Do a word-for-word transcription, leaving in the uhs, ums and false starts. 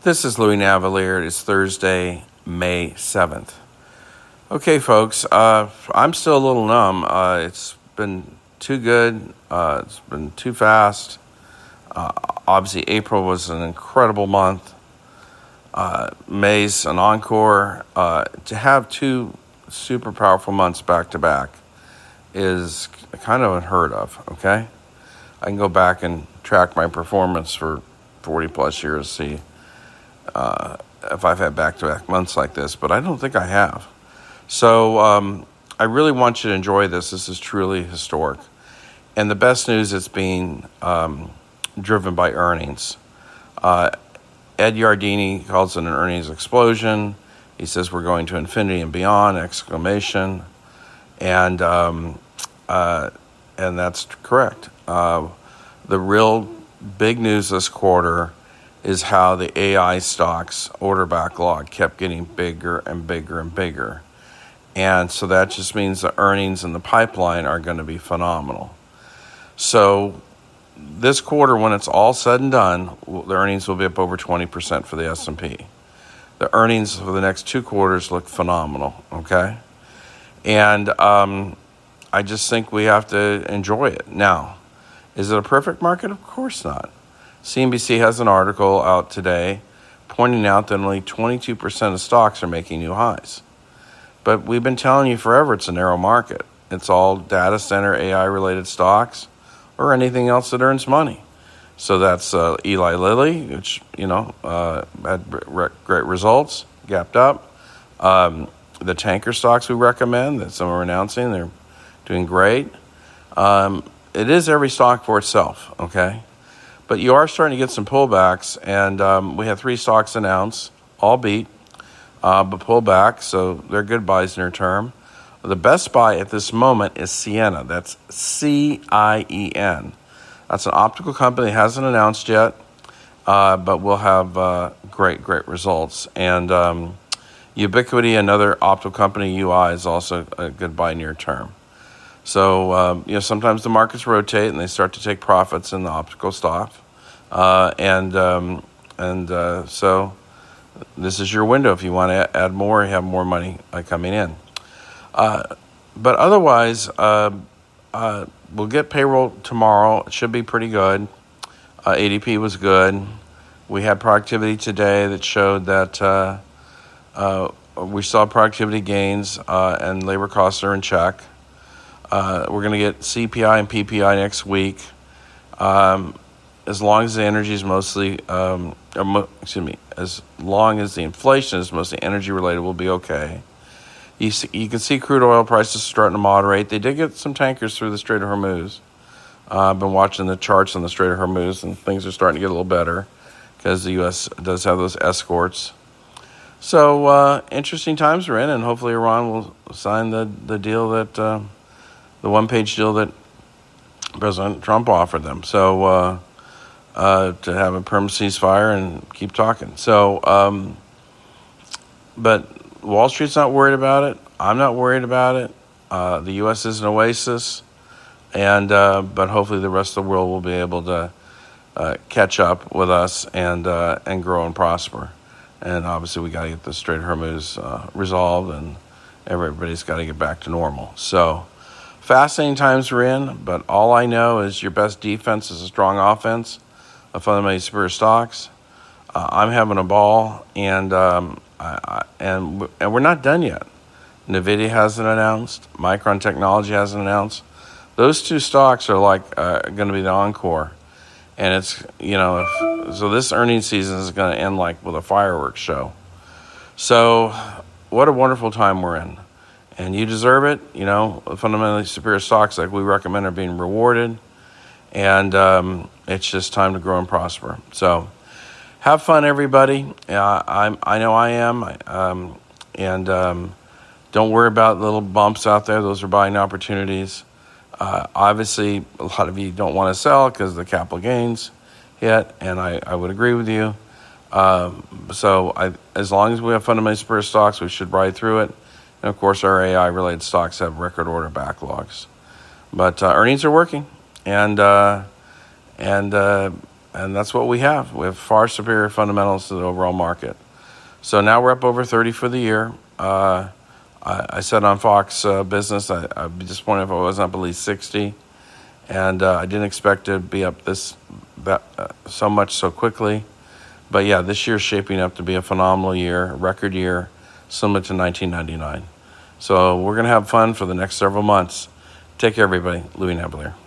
This is Louis Navalier. It's Thursday, May seventh. Okay, folks, uh, I'm still a little numb. Uh, it's been too good. Uh, it's been too fast. Uh, obviously, April was an incredible month. Uh, May's an encore. Uh, to have two super powerful months back to back is kind of unheard of, okay? I can go back and track my performance for forty plus years, see uh, if I've had back-to-back months like this, but I don't think I have. So um, I really want you to enjoy this. This is truly historic. And the best news is being um, driven by earnings. Uh, Ed Yardeni calls it an earnings explosion. He says we're going to infinity and beyond, exclamation. And um, uh, and that's correct. Uh, the real big news this quarter is how the A I stocks order backlog kept getting bigger and bigger and bigger. And so that just means the earnings in the pipeline are going to be phenomenal. So this quarter, when it's all said and done, the earnings will be up over twenty percent for the S and P. The earnings for the next two quarters look phenomenal, okay? And um, I just think we have to enjoy it. Now, is it a perfect market? Of course not. C N B C has an article out today pointing out that only twenty-two percent of stocks are making new highs. But we've been telling you forever it's a narrow market. It's all data center, A I-related stocks or anything else that earns money. So that's uh, Eli Lilly, which, you know, uh, had re- great results, gapped up. Um, the tanker stocks we recommend that some are announcing, they're doing great. Um, it is every stock for itself, okay? But you are starting to get some pullbacks, and um, we have three stocks announced, all beat, uh, but pull back, so they're good buys near term. The best buy at this moment is Ciena. That's C I E N. That's an optical company that hasn't announced yet, uh, but will have uh, great, great results. And um, Ubiquity, another optical company, U I, is also a good buy near term. So, um, you know, sometimes the markets rotate and they start to take profits in the optical stock. Uh, and um, and uh, so this is your window. If you want to add more, you have more money uh, coming in. Uh, but otherwise, uh, uh, we'll get payroll tomorrow. It should be pretty good. Uh, A D P was good. We had productivity today that showed that uh, uh, we saw productivity gains uh, and labor costs are in check. Uh, we're going to get C P I and P P I next week. Um, as long as the energy is mostly, um, or mo- excuse me, as long as the inflation is mostly energy related, we'll be okay. You see, you can see crude oil prices starting to moderate. They did get some tankers through the Strait of Hormuz. Uh, I've been watching the charts on the Strait of Hormuz, and things are starting to get a little better because the U S does have those escorts. So uh, interesting times we're in, and hopefully Iran will sign the, the deal that... Uh, the one-page deal that President Trump offered them. So uh, uh, to have a permanent ceasefire and keep talking. So, um, but Wall Street's not worried about it. I'm not worried about it. Uh, the U S is an oasis, and uh, but hopefully the rest of the world will be able to uh, catch up with us and uh, and grow and prosper. And obviously we got to get the Strait of Hormuz uh, resolved, and everybody's got to get back to normal. So. Fascinating times we're in, but all I know is your best defense is a strong offense of fundamentally superior stocks. Uh, I'm having a ball, and um, I, I, and and we're not done yet. NVIDIA hasn't announced. Micron Technology hasn't announced. Those two stocks are like uh, going to be the encore, and it's you know if, so this earnings season is going to end like with a fireworks show. So, what a wonderful time we're in. And you deserve it. You know, fundamentally superior stocks like we recommend are being rewarded. And um, it's just time to grow and prosper. So have fun, everybody. Uh, I'm, I know I am. Um, and um, don't worry about little bumps out there. Those are buying opportunities. Uh, obviously, a lot of you don't want to sell because the capital gains hit. And I, I would agree with you. Um, so I, as long as we have fundamentally superior stocks, we should ride through it. And, of course, our A I-related stocks have record order backlogs. But uh, earnings are working. And uh, and uh, and that's what we have. We have far superior fundamentals to the overall market. So now we're up over thirty for the year. Uh, I, I said on Fox uh, Business, I, I'd be disappointed if I wasn't up at least sixty. And uh, I didn't expect to be up this that uh, so much so quickly. But yeah, this year's shaping up to be a phenomenal year, a record year, similar to nineteen ninety-nine. So we're going to have fun for the next several months. Take care, everybody. Louis Nablier.